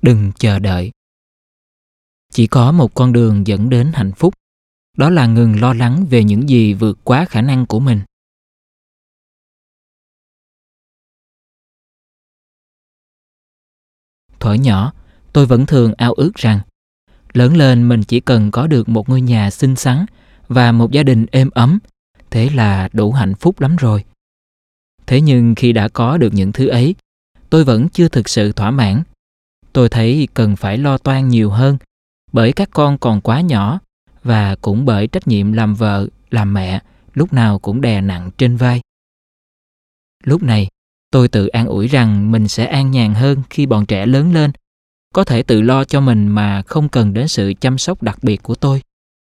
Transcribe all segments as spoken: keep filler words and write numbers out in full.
Đừng chờ đợi. Chỉ có một con đường dẫn đến hạnh phúc, đó là ngừng lo lắng về những gì vượt quá khả năng của mình. Thuở nhỏ, tôi vẫn thường ao ước rằng lớn lên mình chỉ cần có được một ngôi nhà xinh xắn và một gia đình êm ấm, thế là đủ hạnh phúc lắm rồi. Thế nhưng khi đã có được những thứ ấy, tôi vẫn chưa thực sự thỏa mãn. Tôi thấy cần phải lo toan nhiều hơn, bởi các con còn quá nhỏ và cũng bởi trách nhiệm làm vợ, làm mẹ lúc nào cũng đè nặng trên vai. Lúc này, tôi tự an ủi rằng mình sẽ an nhàn hơn khi bọn trẻ lớn lên, có thể tự lo cho mình mà không cần đến sự chăm sóc đặc biệt của tôi.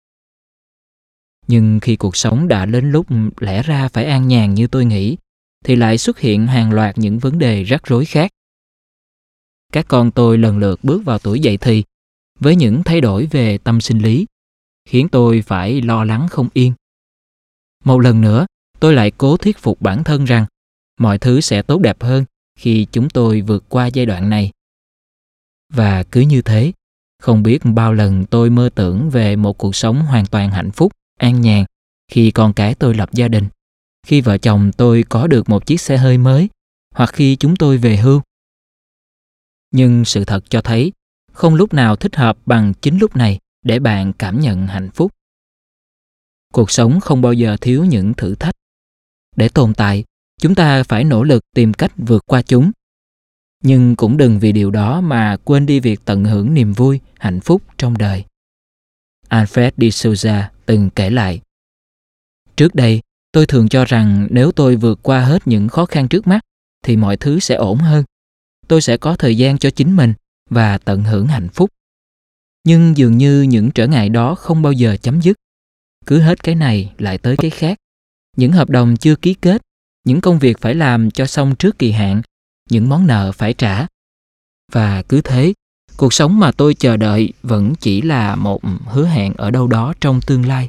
Nhưng khi cuộc sống đã đến lúc lẽ ra phải an nhàn như tôi nghĩ, thì lại xuất hiện hàng loạt những vấn đề rắc rối khác. Các con tôi lần lượt bước vào tuổi dậy thì, với những thay đổi về tâm sinh lý, khiến tôi phải lo lắng không yên. Một lần nữa, tôi lại cố thuyết phục bản thân rằng mọi thứ sẽ tốt đẹp hơn khi chúng tôi vượt qua giai đoạn này. Và cứ như thế, không biết bao lần tôi mơ tưởng về một cuộc sống hoàn toàn hạnh phúc, an nhàn khi con cái tôi lập gia đình, khi vợ chồng tôi có được một chiếc xe hơi mới, hoặc khi chúng tôi về hưu. Nhưng sự thật cho thấy, không lúc nào thích hợp bằng chính lúc này để bạn cảm nhận hạnh phúc. Cuộc sống không bao giờ thiếu những thử thách. Để tồn tại, chúng ta phải nỗ lực tìm cách vượt qua chúng. Nhưng cũng đừng vì điều đó mà quên đi việc tận hưởng niềm vui, hạnh phúc trong đời. Alfred de Souza từng kể lại: trước đây, tôi thường cho rằng nếu tôi vượt qua hết những khó khăn trước mắt thì mọi thứ sẽ ổn hơn. Tôi sẽ có thời gian cho chính mình và tận hưởng hạnh phúc. Nhưng dường như những trở ngại đó không bao giờ chấm dứt. Cứ hết cái này lại tới cái khác. Những hợp đồng chưa ký kết, những công việc phải làm cho xong trước kỳ hạn, những món nợ phải trả. Và cứ thế, cuộc sống mà tôi chờ đợi vẫn chỉ là một hứa hẹn ở đâu đó trong tương lai.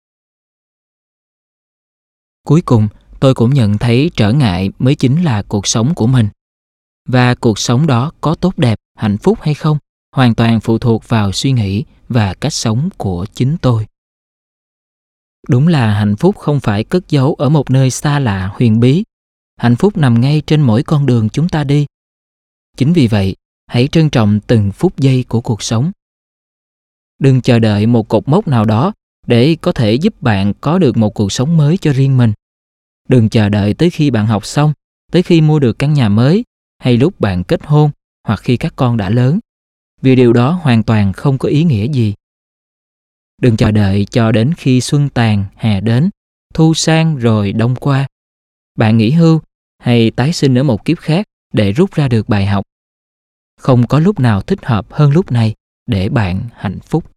Cuối cùng, tôi cũng nhận thấy trở ngại mới chính là cuộc sống của mình. Và cuộc sống đó có tốt đẹp, hạnh phúc hay không, hoàn toàn phụ thuộc vào suy nghĩ và cách sống của chính tôi. Đúng là hạnh phúc không phải cất giấu ở một nơi xa lạ huyền bí. Hạnh phúc nằm ngay trên mỗi con đường chúng ta đi. Chính vì vậy, hãy trân trọng từng phút giây của cuộc sống. Đừng chờ đợi một cột mốc nào đó để có thể giúp bạn có được một cuộc sống mới cho riêng mình. Đừng chờ đợi tới khi bạn học xong, tới khi mua được căn nhà mới, hay lúc bạn kết hôn, hoặc khi các con đã lớn, vì điều đó hoàn toàn không có ý nghĩa gì. Đừng chờ đợi cho đến khi xuân tàn, hè đến, thu sang rồi đông qua. Bạn nghỉ hưu hay tái sinh ở một kiếp khác để rút ra được bài học. Không có lúc nào thích hợp hơn lúc này để bạn hạnh phúc.